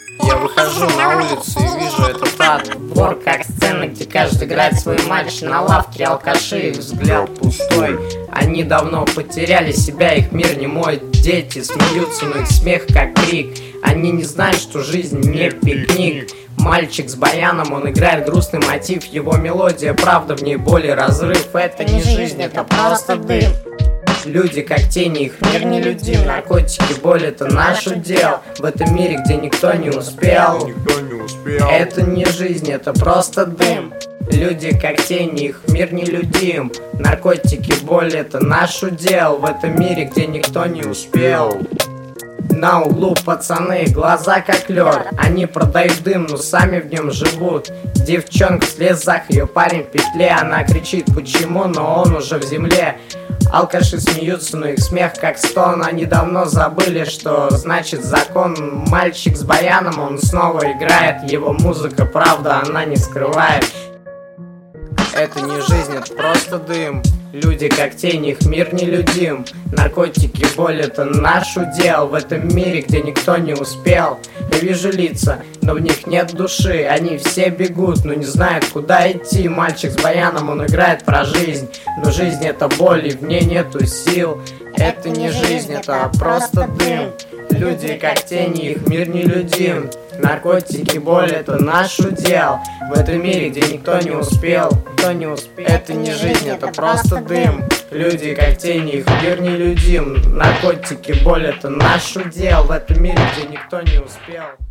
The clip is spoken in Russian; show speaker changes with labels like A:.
A: Я выхожу на улицу и вижу этот ад. Двор как сцена, где каждый играет свой матч. На лавке алкаши, их взгляд пустой. Они давно потеряли себя, их мир не мой. Дети смеются, но их смех как крик. Они не знают, что жизнь не пикник. Мальчик с баяном, он играет грустный мотив. Его мелодия, правда, в ней боль и разрыв. Это не жизнь, это просто дым. Люди как тени, их мир нелюдим. Наркотики, боль, это наш удел. В этом мире, где никто не успел. Это не жизнь, это просто дым. Люди как тени, их мир нелюдим. Наркотики, боль, это наш удел. В этом мире, где никто не успел. На углу пацаны, глаза как лед. Они продают дым, но сами в нем живут. Девчонка в слезах, ее парень в петле. Она кричит почему, но он уже в земле. Алкаши смеются, но их смех как стон. Они давно забыли, что значит закон. Мальчик с баяном, он снова играет. Его музыка, правда, она не скрывает. Это не жизнь, это просто дым. Люди как тени, их мир нелюдим. Наркотики, боль, это наш удел. В этом мире, где никто не успел. Я вижу лица, но в них нет души. Они все бегут, но не знают, куда идти. Мальчик с баяном, он играет про жизнь. Но жизнь это боль, и в ней нету сил. Это не жизнь, это просто дым. Люди как тени, их мир нелюдим. Наркотики, боль, это наш удел. В этом мире, где никто не успел. Это не жизнь, это просто дым. Люди как тени, их мир нелюдим. Наркотики, боль, это наш удел. В этом мире, где никто не успел.